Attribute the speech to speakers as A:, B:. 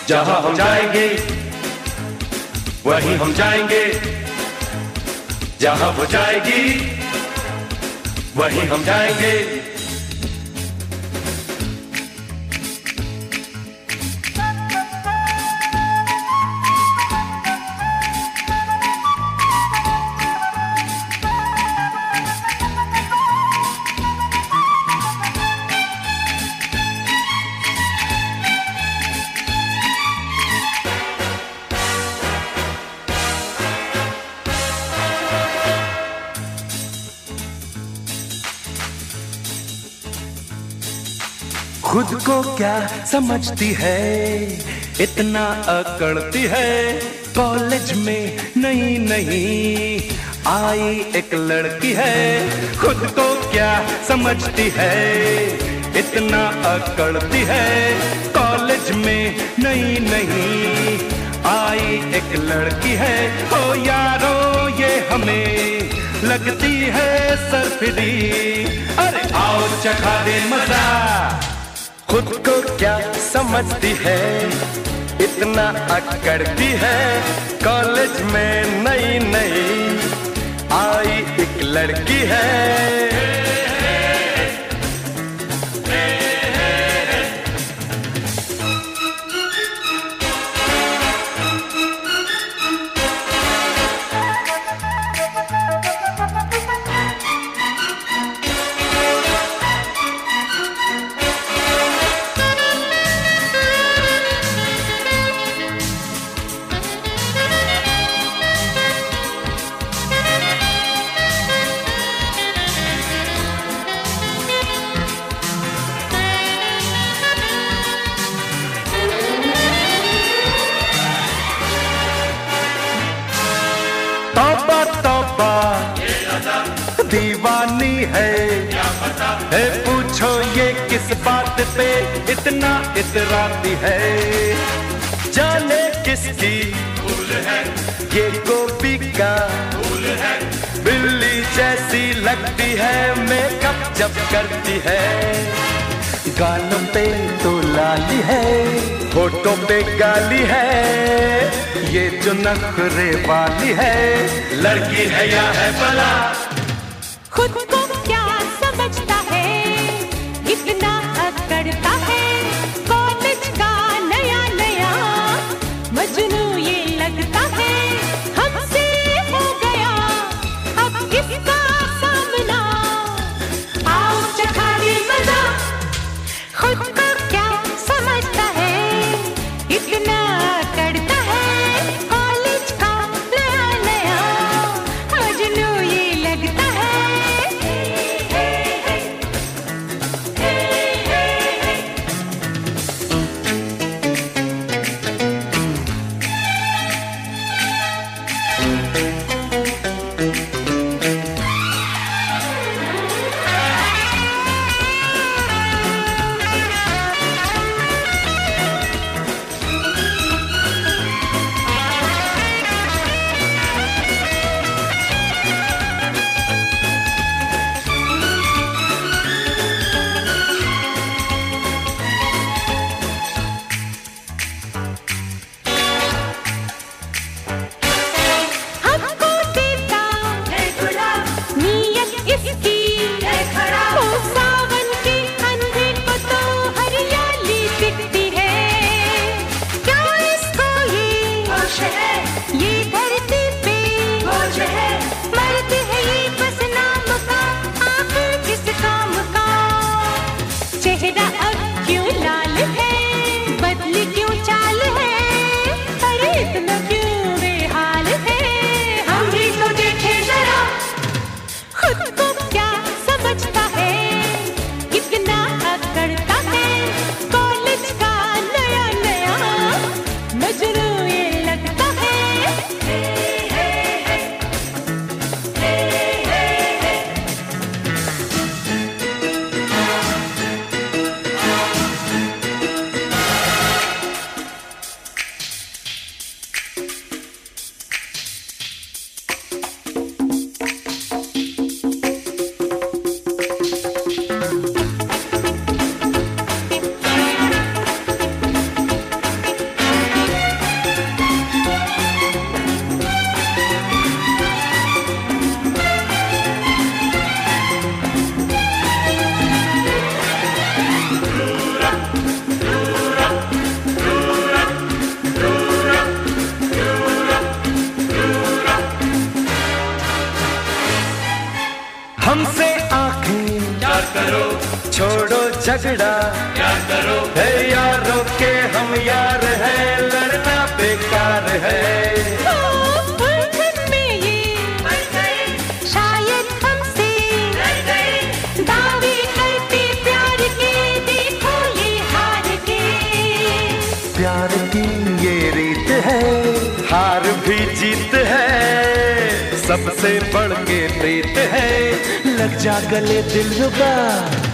A: जहां हम जाएंगे वहीं हम जाएंगे, जहां वो जाएगी वहीं हम जाएंगे। खुद को क्या समझती है, इतना अकड़ती है। कॉलेज में नई नई आई एक लड़की है। खुद को क्या समझती है, इतना अकड़ती है। कॉलेज में नई नई आई एक लड़की है। ओ यारो ये हमें लगती है सरफिरी, अरे आओ चखा दे मजा। खुद को क्या समझती है, इतना अकड़ती है। कॉलेज में नई नई आई एक लड़की है। तौबा तौबा दीवानी है, पूछो ये किस बात पे इतना इतराती है। जाने किसकी भूल है, ये गोपी का भूल है। बिल्ली जैसी लगती है मेकअप जब करती है। गालों पे तो लाली है, होठों पे गाली है। ये जो नखरे वाली है, लड़की है या है भला।
B: खुद को क्या समझता है, इतना अकड़ता है। कॉलेज का नया नया मजनू ये लगता है। हमसे हो गया अब किसका सामना, आओ चखा दे मजा। खुद को क्या समझता है, इतना अकड़ता है। कॉलेज का नया नया मजनू ये लगता है। हमको
A: हमसे आंखें प्यार करो, छोड़ो झगड़ा प्यार करो, है यारों के हम यार हैं, लड़ना बेकार है।
B: शायद हमसे दावे करते प्यार के, देखो ये हार के।
A: प्यार की ये रीत है, हार भी जीत है, सबसे बढ़ के प्रीत है, लग जा गले दिल रुबा।